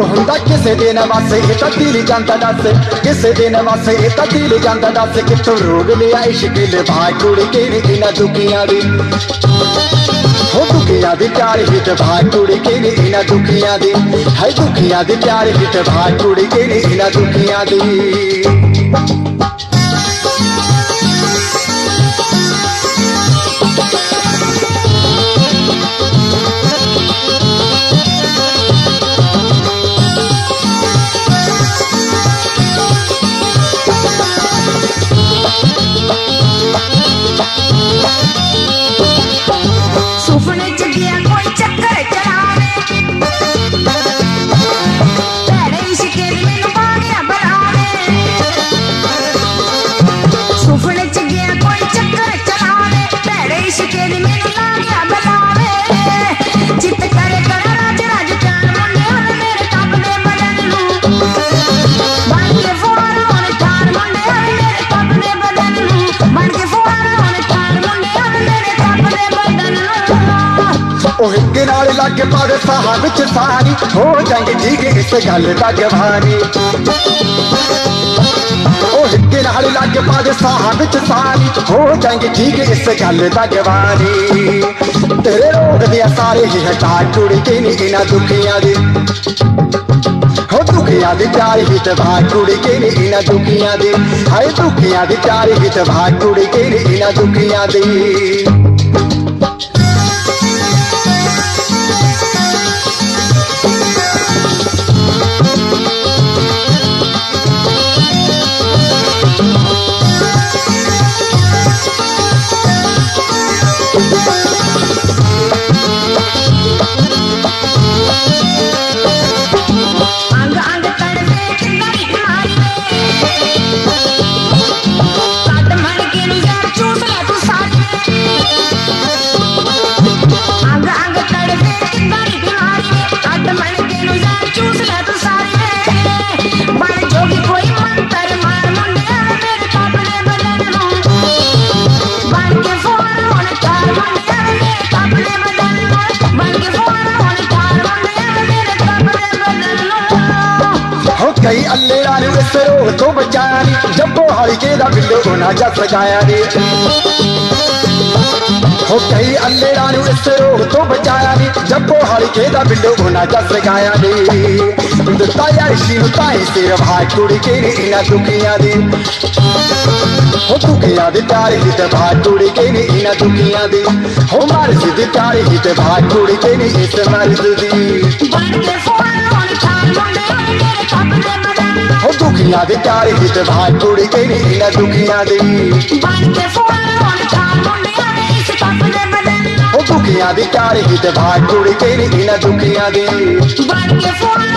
ਹੁੰਦਾ ਕਿਸੇ ਦੇ ਨਵਾਸੇ ਇਹ ਤਾਂ ਦਿਲ ਜਾਂਦਾ ਦੱਸ ਕਿਸੇ ਦੇ ਨਵਾਸੇ ਇਹ ਤਾਂ ਦਿਲ ਜਾਂਦਾ ਦੱਸ ਕਿੱਥੋਂ ਰੋਗ ਲਿਆ ਇਸ਼ਕ ਲਵਾ ਕੁੜੀ ਕਿਹੜੀ ਇਹਨਾਂ ਦੁਖੀਆਂ ਦੀ ਹੋ ਦੁਖੀਆਂ ਦੀ ਪਿਆਰ ਹਿੱਟ ਭਾ ਕੁੜੀ ਕਿਹੜੀ ਇਹਨਾਂ ਦੁਖੀਆਂ ਦੀ ਹੈ ਦੁਖੀਆਂ ਦੀ ਪਿਆਰ ਹਿੱਟ ਭਾ ਕੁੜੀ ਕਿਹੜੀ ਇਹਨਾਂ ਦੁਖੀਆਂ ਦੀ हिक्के नाल लग पड़ साह विच सारी हो जाएंगे ठीक इस गल दा गवानी हिक्के नाल लग पड़ साह विच सारी हो जाएंगे ठीक इस गल दा गवानी तेरे रोग दिया सारे ही हटा कुड़ी के नी इना दुखियां दी हो दुखियां दी प्यार ही तबाह कुड़ी के नी इना दुखियां दी हाय दुखियां दी प्यार ही तबाह कुड़ी के नी इना दुखियां दी कई अल्लेरा ने इस रोग तो बचाया नी जब्बो हल्के दा बिल्लो होना जा सजाया नी हो कई अल्लेरा ने इस रोग तो बचाया नी जब्बो हल्के दा बिल्लो होना जा सजाया नी दिता यार शीनु ताई सिर भाई कुड़ी के नी इना दुखियां दी हो दुखियां दी प्यार ही ते भाई कुड़ी के नी इना दुखियां दी हो मर्ज दी प्यार ही ते भाई कुड़ी के नी इस मर्ज दी हो दुखियां दी प्यार ही ते भाई कुड़ी के नी इना दुखियां दी हो दुखियां दी प्यार ही ते भाई कुड़ी के नी इना दुखियां दी